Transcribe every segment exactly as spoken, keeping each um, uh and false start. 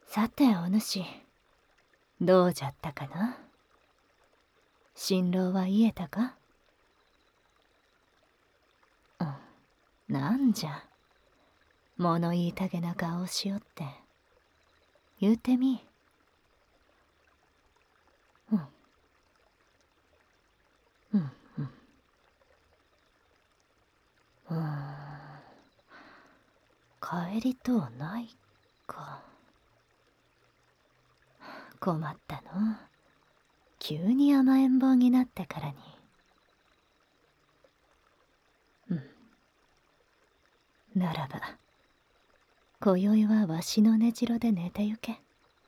さてお主、どうじゃったかな。心労は癒えたか。うん、なんじゃ物言いたげな顔をしよって。言うてみ。うんうんうんうーん、帰りとうないか。困ったの。急に甘えん坊になってからに。うん。ならば、今宵はわしの寝城で寝てゆけ。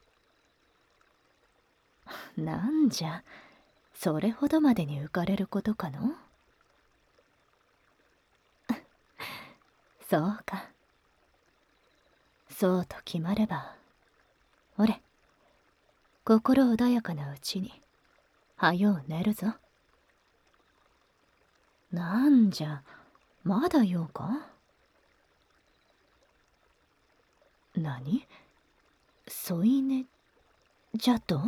なんじゃ、それほどまでに浮かれることかの。そうか。そうと決まれば、ほれ、心穏やかなうちに、はよう寝るぞ。なんじゃ、まだ用か。何？添い寝じゃと？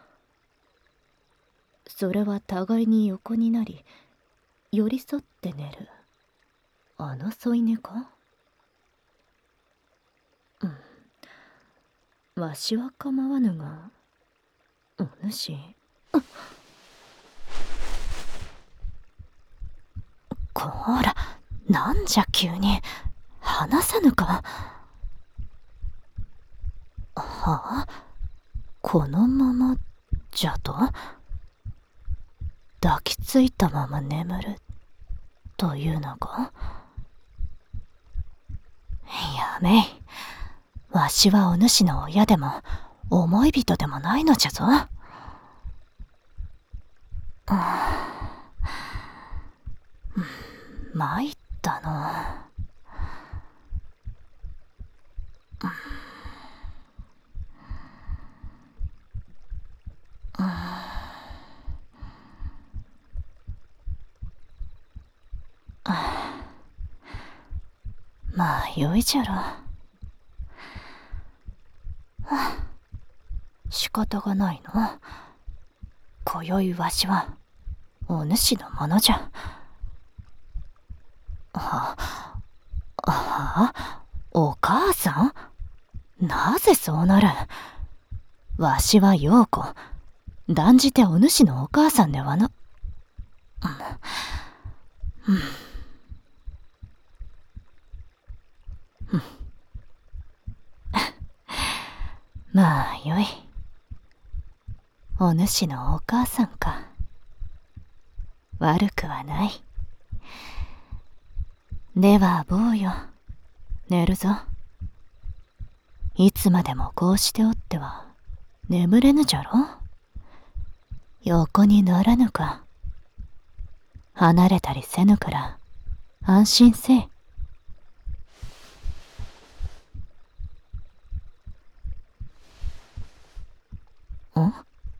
それは互いに横になり、寄り添って寝る、あの添い寝か。うん。わしは構わぬが、お主。こら、なんじゃ急に。話さぬか。はあ、このままじゃと。抱きついたまま眠るというのか。やめい。わしはお主の親でも思い人でもないのじゃぞ。うん、参ったの。まあよいじゃろ。仕方がないの。今宵わしはお主のものじゃ。はあ、お母さん？なぜそうなる。わしは陽子、断じてお主のお母さんではな。うんうん、まあよい。お主のお母さんか。悪くはない。では坊よ、寝るぞ。いつまでもこうしておっては眠れぬじゃろ。横にならぬか。離れたりせぬから安心せい。ん？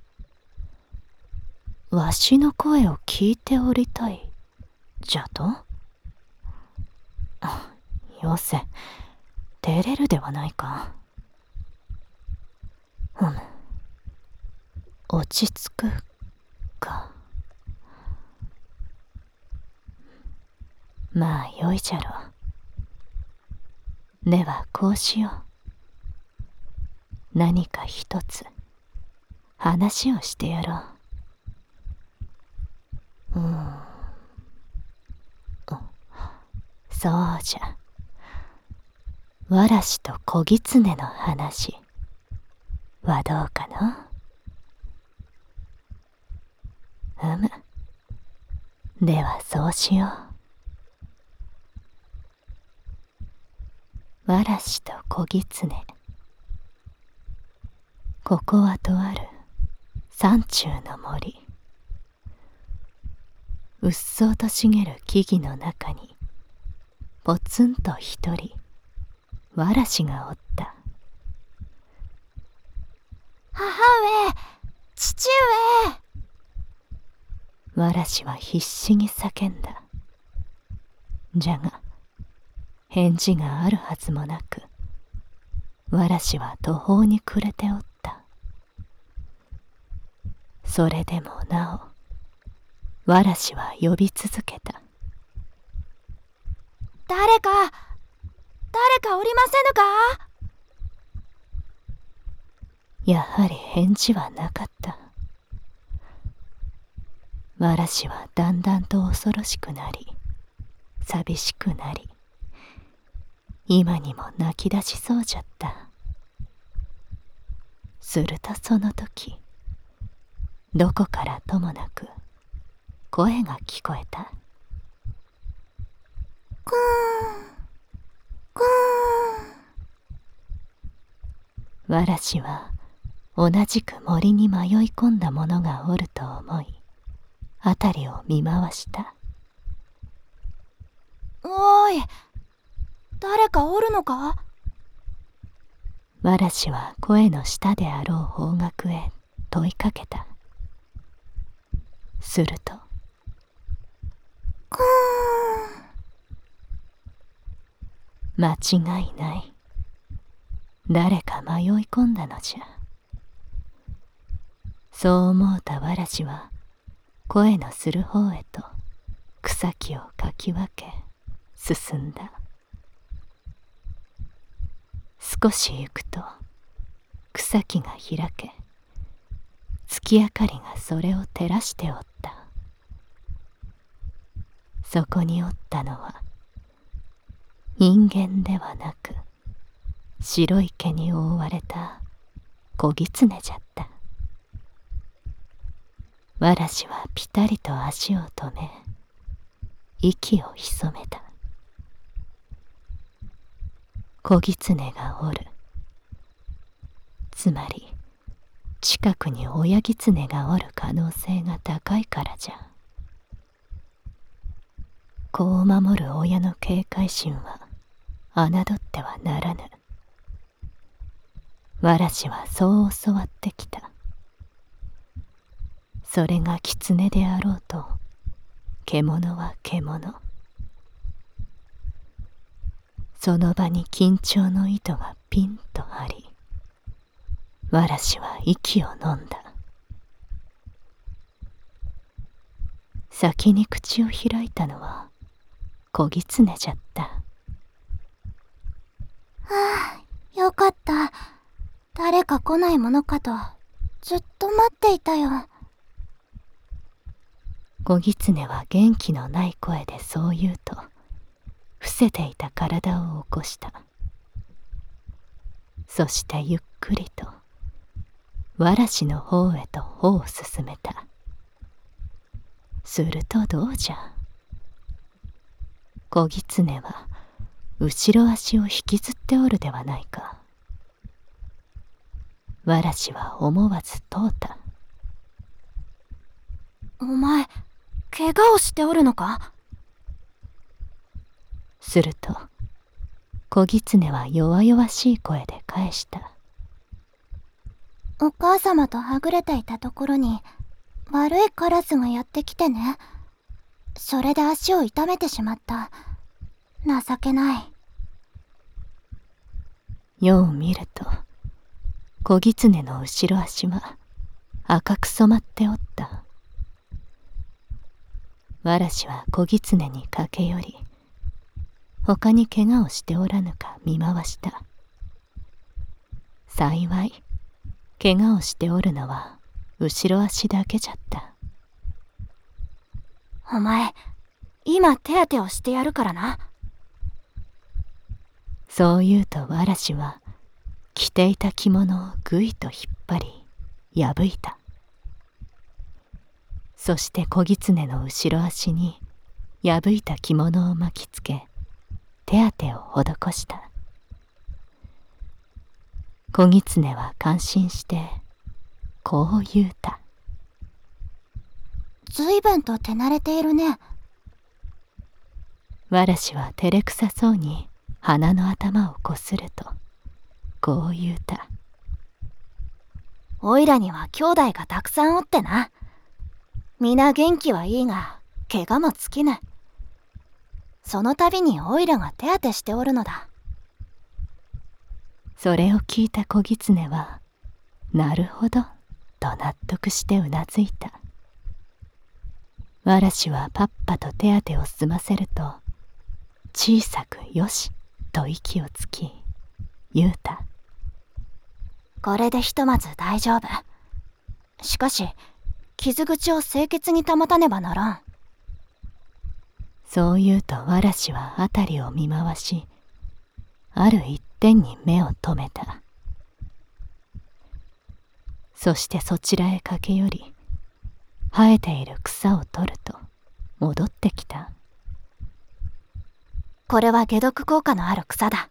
わしの声を聞いておりたいじゃと。よせ、照れるではないか。うむ、落ち着くか。まあよいじゃろう。ではこうしよう。何か一つ話をしてやろう。うん、そうじゃ。わらしと小狐の話はどうかな。うむ。ではそうしよう。わらしと小狐。ここはとある山中の森。うっそうと茂る木々の中にぽつんと一人わらしがおった。 母上、父上。 わらしは必死に叫んだ。じゃが返事があるはずもなく、 わらしは途方に暮れておった。それでもなおわらしは呼び続けた。 誰か誰かおりませぬか。 やはり返事はなかった。わらしはだんだんと恐ろしくなり、寂しくなり、今にも泣き出しそうじゃった。するとその時、どこからともなく声が聞こえた。 くーんくーん。 わらしは同じく森に迷い込んだ者がおると思い、辺りを見回した。 おーい、誰かおるのか。 わらしは声の下であろう方角へ問いかけた。すると、 くーん。間違いない。誰か迷い込んだのじゃ。そう思うたわらしは声のする方へと草木をかき分け進んだ。少し行くと草木が開け、月明かりがそれを照らしておった。そこにおったのは人間ではなく、白い毛に覆われた子狐じゃった。わらしはぴたりと足を止め、息を潜めた。子狐がおる。つまり近くに親狐がおる可能性が高いからじゃ。子を守る親の警戒心は侮ってはならぬ。わらしはそう教わってきた。それが狐であろうと、獣は獣。その場に緊張の糸がピンと張り、わらしは息を飲んだ。先に口を開いたのは子狐じゃった。はあ、よかった。誰か来ないものかとずっと待っていたよ。 子狐は元気のない声でそう言うと、伏せていた体を起こした。そしてゆっくりとわらしの方へと歩を進めた。するとどうじゃ。子狐は後ろ足を引きずっておるではないか。わらしは思わず問うた。 お前、怪我をしておるのか。 すると子狐は弱々しい声で返した。 お母様とはぐれていたところに悪いカラスがやってきてね。それで足を痛めてしまった。情けない。 よう見ると子狐の後ろ足は赤く染まっておった。わらしは子狐に駆け寄り、他に怪我をしておらぬか見回した。幸い怪我をしておるのは後ろ足だけじゃった。 お前、今手当てをしてやるからな。 そう言うとわらしは着ていた着物をぐいと引っ張り破いた。そして子狐の後ろ足に破いた着物を巻きつけ、手当てを施した。子狐は感心してこう言うた。 ずいぶんと手慣れているね。 わらしは照れくさそうに鼻の頭をこするとこう言うた。 おいらには兄弟がたくさんおってな。皆元気はいいが怪我も尽きぬ。その度においらが手当てしておるのだ。 それを聞いた小狐は、なるほど、と納得してうなずいた。わらしはパッパと手当てを済ませると、小さくよし、と息をつき、言うた。 これでひとまず大丈夫。しかし、傷口を清潔に保たねばならん。 そう言うとわらしはあたりを見回し、ある一点に目を留めた。そしてそちらへ駆け寄り、生えている草を取ると戻ってきた。 これは解毒効果のある草だ。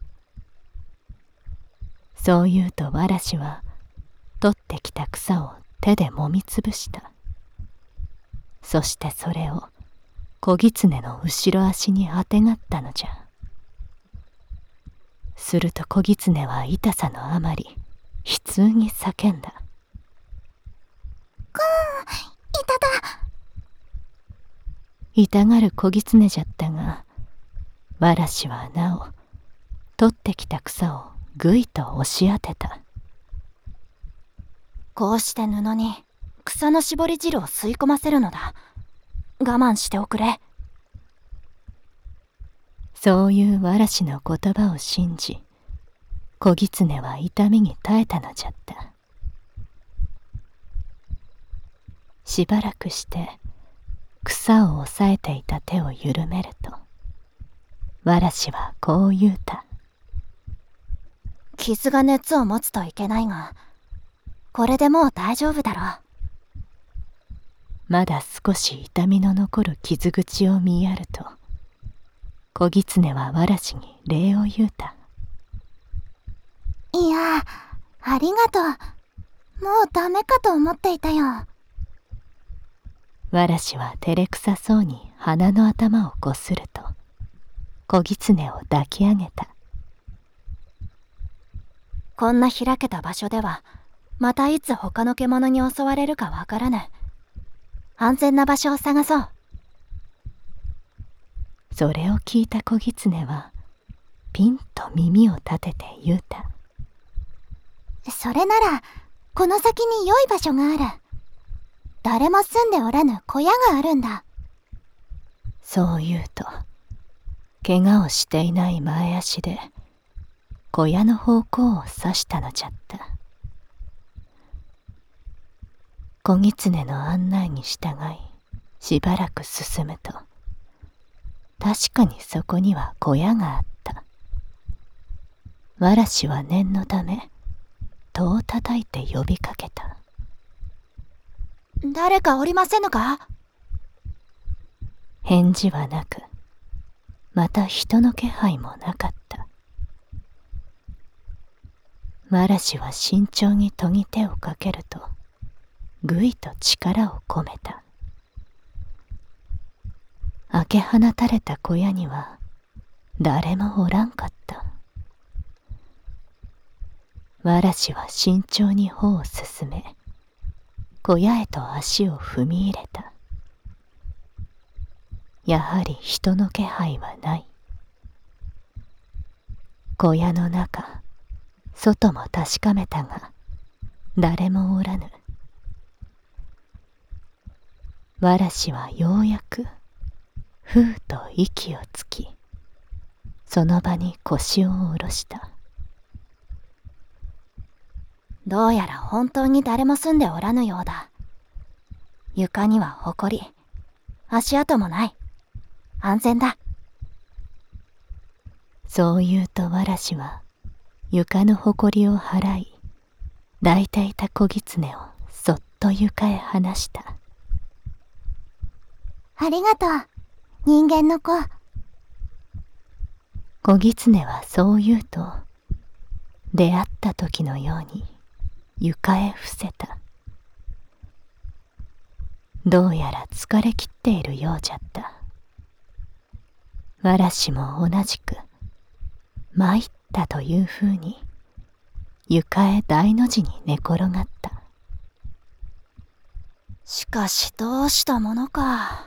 そう言うとわらしは取ってきた草を手でもみつぶした。そしてそれを小狐の後ろ足にあてがったのじゃ。すると小狐は痛さのあまり悲痛に叫んだ。 くーん、痛だ。 痛がる小狐じゃったが、わらしはなお取ってきた草をぐいと押し当てた。 こうして布に草の絞り汁を吸い込ませるのだ。我慢しておくれ。 そういうわらしの言葉を信じ、小狐は痛みに耐えたのじゃった。しばらくして草を押さえていた手を緩めると、わらしはこう言うた。 傷が熱を持つといけないが、これでもう大丈夫だろう。 まだ少し痛みの残る傷口を見やると、小狐はわらしに礼を言うた。 いや、ありがとう。もうダメかと思っていたよ。 わらしは照れくさそうに鼻の頭をこすると、小狐を抱き上げた。 こんな開けた場所では、またいつ他の獣に襲われるかわからぬ。安全な場所を探そう。 それを聞いた小狐は、ピンと耳を立てて言うた。 それなら、この先に良い場所がある。誰も住んでおらぬ小屋があるんだ。 そう言うと、怪我をしていない前足で、小屋の方向を指したのじゃった。小狐の案内に従い、しばらく進むと、確かにそこには小屋があった。わらしは念のため、戸を叩いて呼びかけた。 誰かおりませぬか？ 返事はなく、また人の気配もなかった。わらしは慎重に戸に手をかけると、ぐいと力を込めた。開け放たれた小屋には誰もおらんかった。わらしは慎重に歩を進め、小屋へと足を踏み入れた。やはり人の気配はない。小屋の中、外も確かめたが、誰もおらぬ。わらしはようやく、ふうと息をつき、その場に腰を下ろした。 どうやら本当に誰も住んでおらぬようだ。床にはほこり、足跡もない。安全だ。 そう言うとわらしは、床のほこりを払い、抱いていた小狐をそっと床へ離した。 ありがとう、人間の子。 小狐はそう言うと、出会った時のように床へ伏せた。どうやら疲れきっているようじゃった。わらしも同じく、参ったというふうに、床へ大の字に寝転がった。 しかしどうしたものか。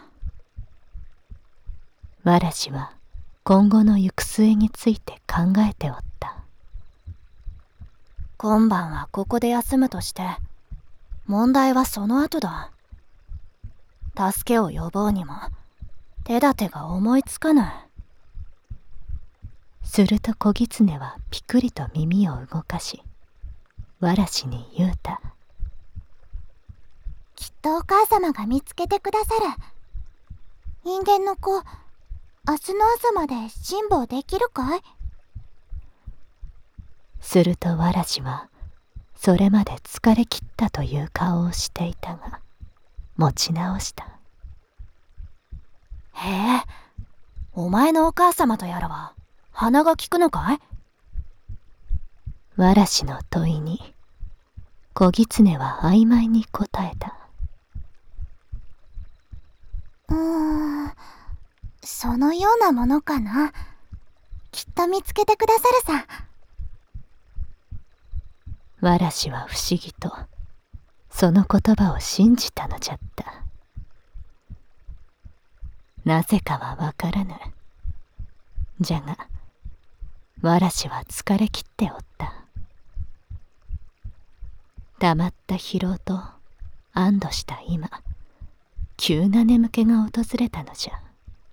わらしは今後の行く末について考えておった。 今晩はここで休むとして、問題はその後だ。助けを呼ぼうにも手立てが思いつかない。すると小狐はピクリと耳を動かし、わらしに言うた。 きっとお母様が見つけてくださる。人間の子、明日の朝まで辛抱できるかい？ するとわらしはそれまで疲れ切ったという顔をしていたが、持ち直した。へえ、お前のお母様とやらは鼻が利くのかい？わらしの問いに小狐は曖昧に答えた。 うーん、そのようなものかな。きっと見つけてくださるさ。 わらしは不思議とその言葉を信じたのじゃった。なぜかはわからぬ。じゃがわらしは疲れ切っておった。たまった疲労と安堵した今、急な眠気が訪れたのじゃ。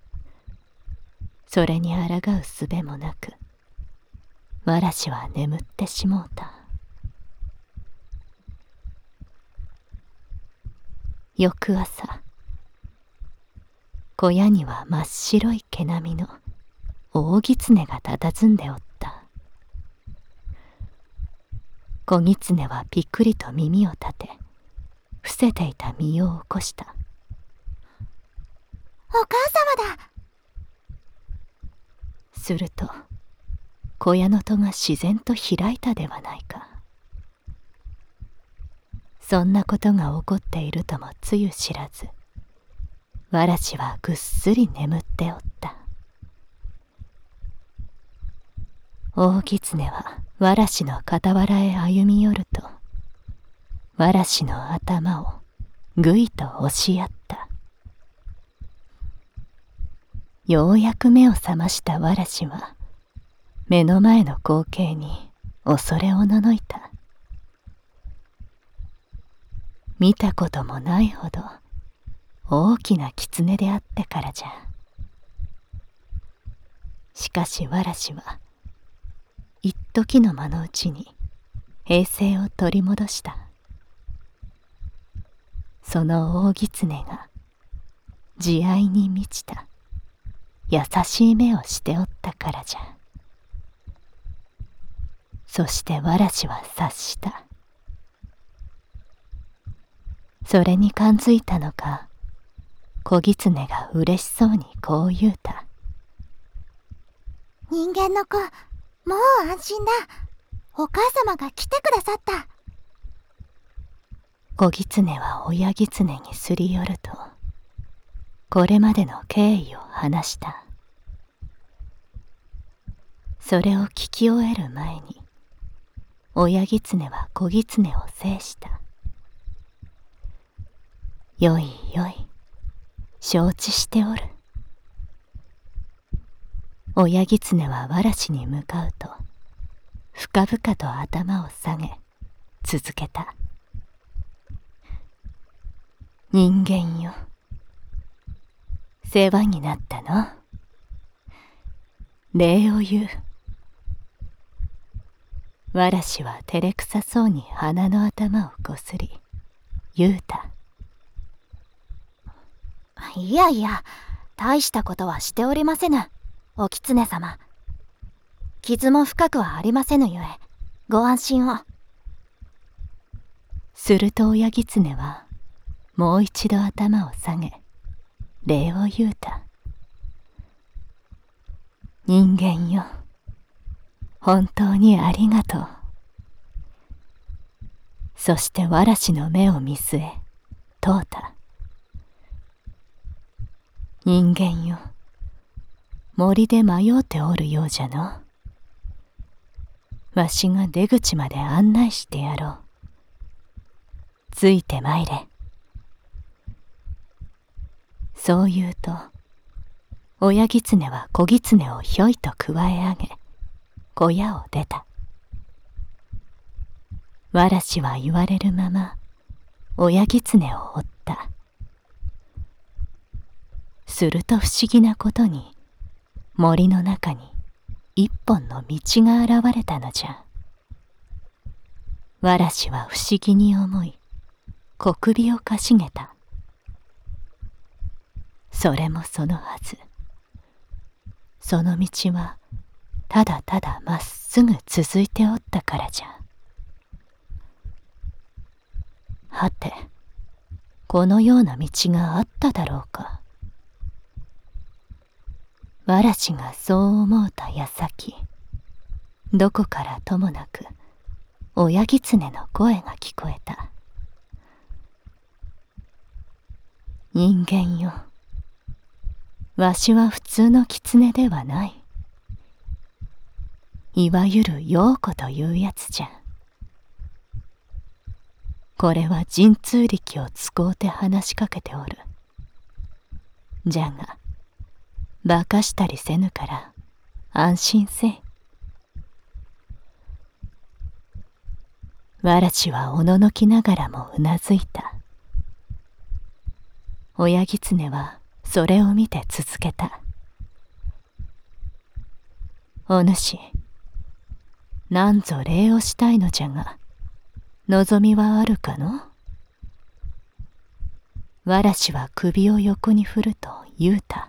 それに抗う術もなく、わらしは眠ってしもうた。翌朝、小屋には真っ白い毛並みの大狐が佇んでおった。小狐はぴっくりと耳を立て、伏せていた身を起こした。 お母様だ。 すると小屋の戸が自然と開いたではないか。そんなことが起こっているともつゆ知らず、わらしはぐっすり眠っておった。大狐はわらしの傍らへ歩み寄ると、わらしの頭をぐいと押しやった。ようやく目を覚ましたわらしは、目の前の光景に恐れおののいた。見たこともないほど大きな狐であってからじゃ。しかしわらしは一時の間のうちに平静を取り戻した。その大狐が慈愛に満ちた優しい目をしておったからじゃ。そしてわらしは察した。それに感づいたのか、小狐が嬉しそうにこう言うた。 人間の子、もう安心だ。お母様が来てくださった。 小狐は親狐にすり寄ると、これまでの経緯を話した。それを聞き終える前に、親狐は小狐を制した。よいよい、承知しておる。親狐はわらしに向かうと、深々と頭を下げ、続けた。人間よ、世話になったの。礼を言う。わらしは照れくさそうに鼻の頭をこすり、言うた。いやいや、大したことはしておりませぬ、お狐様。傷も深くはありませぬゆえ、ご安心を。すると親狐は、もう一度頭を下げ、礼を言うた。人間よ、本当にありがとう。そしてわらしの目を見据え、問うた。人間よ、森で迷うておるようじゃの。わしが出口まで案内してやろう。ついてまいれ。そう言うと、親狐は小狐をひょいとくわえ上げ、小屋を出た。 わらしは言われるまま親狐を追った。すると不思議なことに、森の中に一本の道が現れたのじゃ。わらしは不思議に思い、小首をかしげた。それもそのはず。その道はただただまっすぐ続いておったからじゃ。はて、このような道があっただろうか。わらしがそう思うた矢先、どこからともなく親狐の声が聞こえた。人間よ、わしは普通の狐ではない。いわゆる妖狐というやつじゃ。これは神通力を使うて話しかけておる。じゃが、化かしたりせぬから安心せい。わらしはおののきながらもうなずいた。親狐はそれを見て続けた。お主、なんぞ礼をしたいのじゃが、望みはあるかの？わらしは首を横に振ると言うた。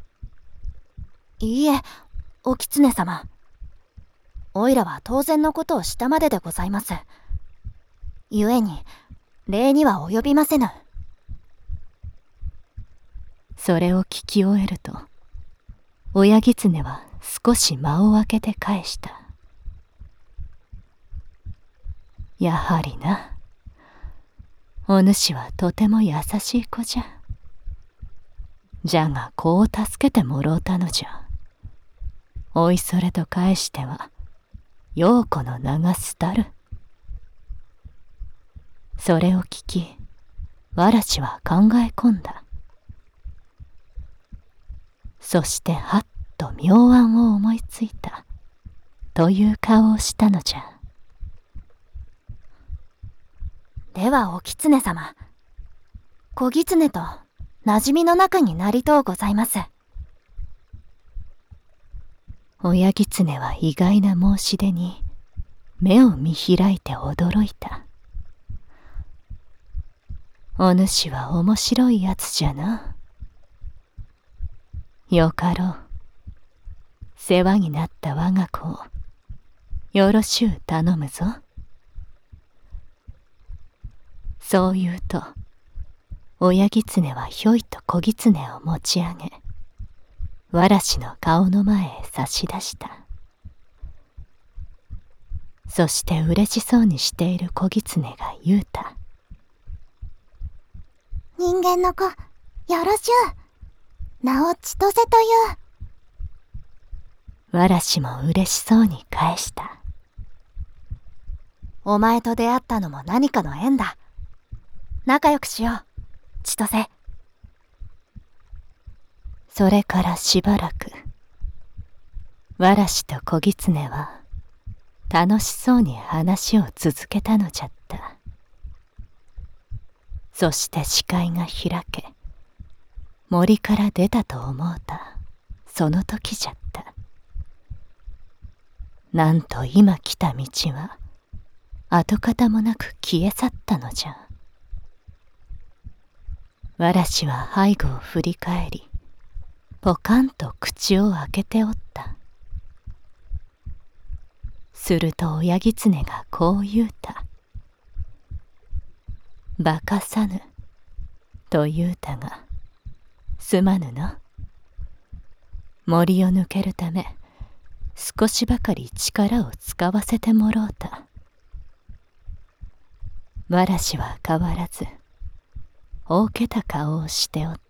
いいえ、お狐様。おいらは当然のことをしたまででございます。故に、礼には及びませぬ。 それを聞き終えると、親狐は少し間を空けて返した。やはりな。お主はとても優しい子じゃ。じゃが子を助けてもろうたのじゃ。おいそれと返しては、陽子の名が廃る。それを聞き、わらしは考え込んだ。そしてはっと妙案を思いついた、という顔をしたのじゃ。 ではお狐様、小狐と馴染みの中になりとうございます。 親狐は意外な申し出に目を見開いて驚いた。お主は面白いやつじゃな。よかろう。世話になった我が子をよろしゅう頼むぞ。そう言うと、親狐はひょいと小狐を持ち上げ、わらしの顔の前へ差し出した。そして嬉しそうにしている小狐が言うた。 人間の子、よろしゅう。名を千歳という。 わらしも嬉しそうに返した。 お前と出会ったのも何かの縁だ。仲良くしよう、千歳。 それからしばらく、わらしと小狐は楽しそうに話を続けたのじゃった。そして視界が開け、森から出たと思うたその時じゃった。なんと今来た道は跡形もなく消え去ったのじゃ。わらしは背後を振り返り、ポカンと口を開けておった。すると親狐がこう言うた。化かさぬと言うたが、すまぬな。森を抜けるため少しばかり力を使わせてもろうた。わらしは変わらずおうけた顔をしておった。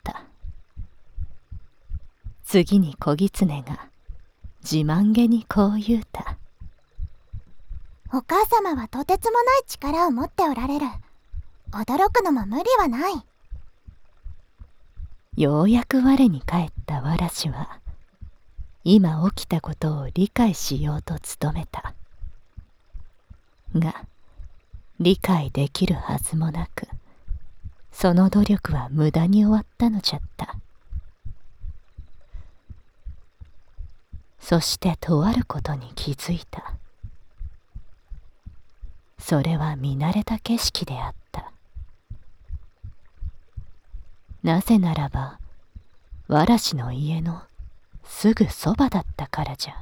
次に小狐が自慢げにこう言うた。 お母様はとてつもない力を持っておられる。驚くのも無理はない。 ようやく我に返ったわらしは、今起きたことを理解しようと努めた。が、 理解できるはずもなく、その努力は無駄に終わったのじゃった。そしてとあることに気づいた。それは見慣れた景色であった。なぜならば、わらしの家のすぐそばだったからじゃ。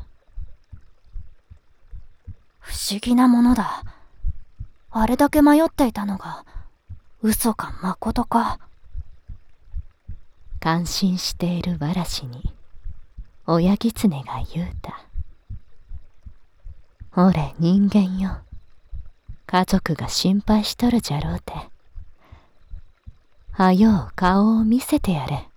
不思議なものだ。あれだけ迷っていたのが、嘘かまことか。 感心しているわらしに、親狐が言うた。おれ人間よ。家族が心配しとるじゃろうて。はよう顔を見せてやれ。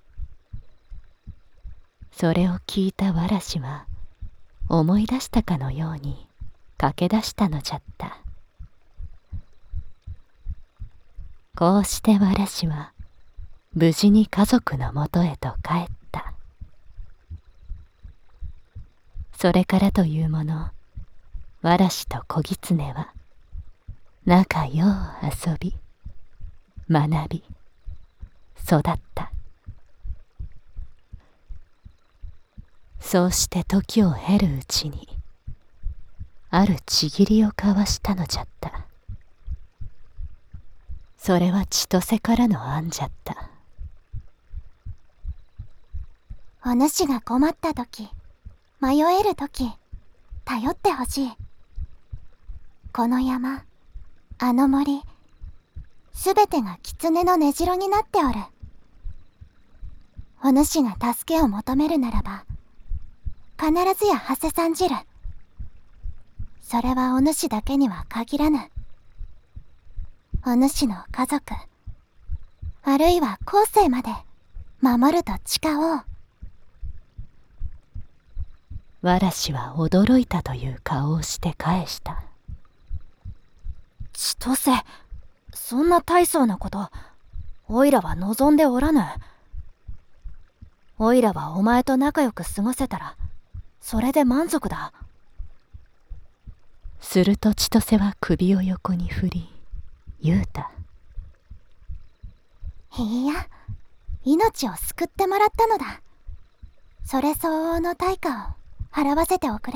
それを聞いたわらしは、思い出したかのように駆け出したのじゃった。こうしてわらしは無事に家族のもとへと帰った。それからというもの、わらしと小狐は仲よう遊び、学び、育った。そうして時を経るうちに、あるちぎりを交わしたのじゃった。それは千歳からの案じゃった。 お主が困ったとき、迷えるとき、頼ってほしい。この山、あの森、すべてが狐の根城になっておる。お主が助けを求めるならば、必ずや馳せ参じる。それはお主だけには限らぬ。お主の家族、あるいは後世まで守ると誓おう。 わらしは驚いたという顔をして返した。 千歳、そんな大層なこと、おいらは望んでおらぬ。おいらはお前と仲良く過ごせたら、それで満足だ。 すると千歳は首を横に振り、言うた。 いいや、命を救ってもらったのだ。それ相応の対価を払わせておくれ。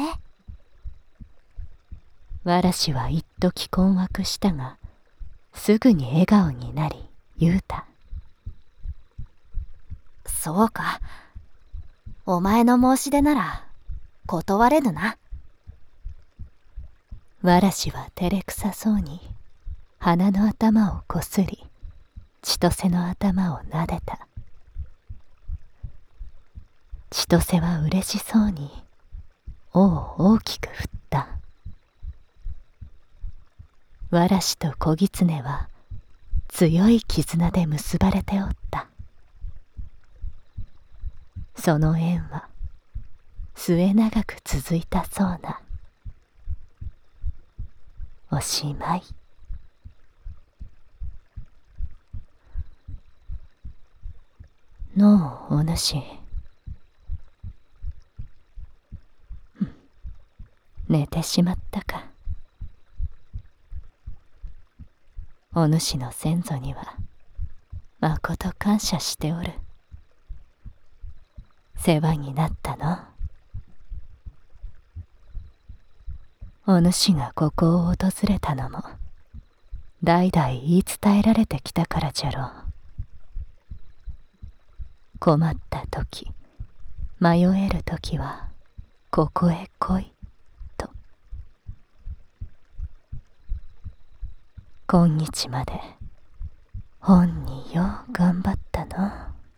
わらしは一時困惑したが、すぐに笑顔になり言うた。 そうか。お前の申し出なら断れぬな。 わらしは照れくさそうに鼻の頭をこすり、千歳の頭をなでた。千歳は嬉しそうに尾を大きく振った。わらしと小狐は強い絆で結ばれておった。その縁は末永く続いたそうな。おしまい。のうお主、寝てしまったか。お主の先祖にはまこと感謝しておる。世話になったの。お主がここを訪れたのも代々言い伝えられてきたからじゃろう。困った時、迷える時はここへ来いと。今日までほんによう頑張ったの。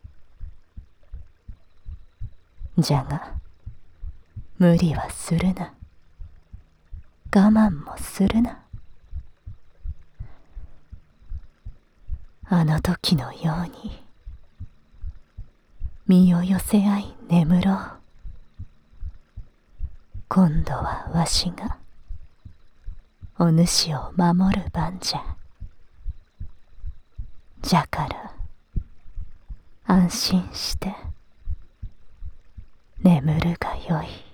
じゃが無理はするな。我慢もするな。あの時のように身を寄せ合い眠ろう。今度はわしがお主を守る番じゃ。じゃから安心して眠るがよい。